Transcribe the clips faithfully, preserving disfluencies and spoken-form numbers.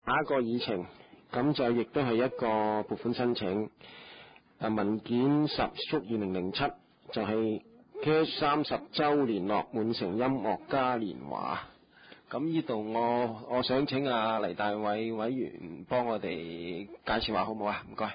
下一個議程，咁就亦都係一個撥款申請。啊，文件十縮二零零七就係 Cash 三十週年樂滿城音樂嘉年華。咁呢度我我想請阿黎大偉委員幫我哋介紹下好唔好啊？唔該。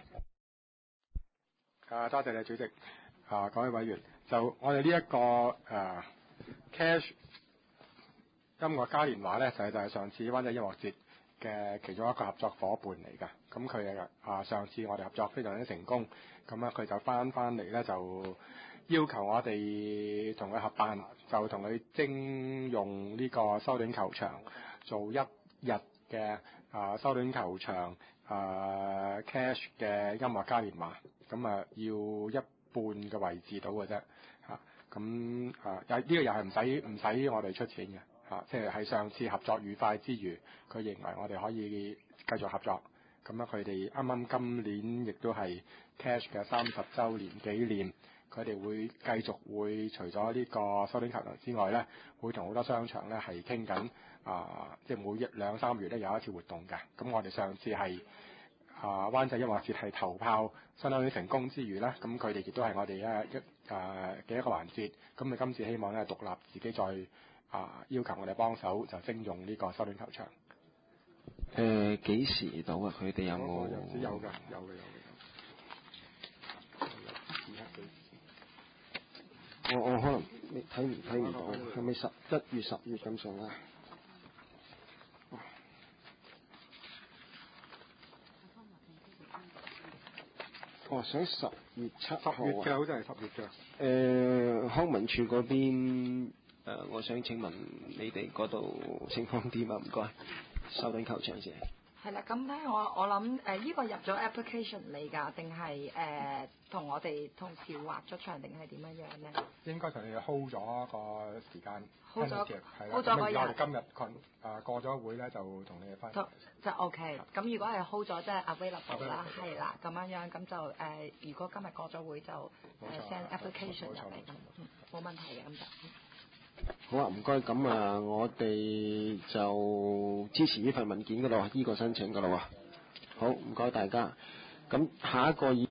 啊，多謝你主席。啊，各位委員，就我哋呢一個誒、啊、Cash 音樂嘉年華咧，就係、是、就係上次灣仔音樂節嘅其中一個合作伙伴嚟㗎。咁佢啊上次我哋合作非常之成功，咁啊佢就翻翻嚟咧，就要求我哋同佢合辦，就同佢徵用呢個修頓球場做一日嘅啊修頓球場啊 Cash 嘅音樂嘉年華。咁啊要一半嘅位置到嘅啫，嚇咁啊又呢、這個又係唔使唔使我哋出錢嘅，嚇、啊、即係喺上次合作愉快之餘，佢認為我哋可以繼續合作。咁啊佢哋啱啱今年亦都係 Cash 嘅三十週年紀念，佢哋會繼續會除咗呢個修頓球場之外咧，會同好多商場咧係傾緊啊，即係每一兩三月咧有一次活動嘅。咁我哋上次係啊，灣仔音樂節係頭炮相當於成功之餘咧，咁佢哋亦都係我哋一一啊嘅一個環節。咁你今次希望咧獨立自己再啊要求我哋幫手就徵用呢個修頓球場。 誒幾時到啊？佢哋有冇？ 有嘅，有嘅，有嘅，有嘅。 我我可能你睇唔睇唔到，係咪十一月十月咁上下？哦，想十月七號啊！ 十月嘅好似係十月嘅。誒、 呃，康文署嗰邊、呃、我想請問你哋嗰度情況點啊？唔該，修頓球場先。 係啦，咁咧我我諗誒呢個入咗 application 嚟㗎，定係誒同我哋同時劃咗場，定係點樣樣咧？ 應該同你 hold 咗個時間 hold 咗 ，hold 咗個日。咁我哋今日群啊過咗會咧，就同你哋分。 就 OK。咁如果係 hold 咗，即係 available 啦，係啦，咁樣樣咁就誒、呃，如果今日過咗會就誒 send application 入嚟，嗯，冇問題嘅咁就。 好啊，唔該，咁啊，我哋就支持呢份文件㗎啦，呢、呢個申請㗎啦喎。好，唔該大家。咁下一個議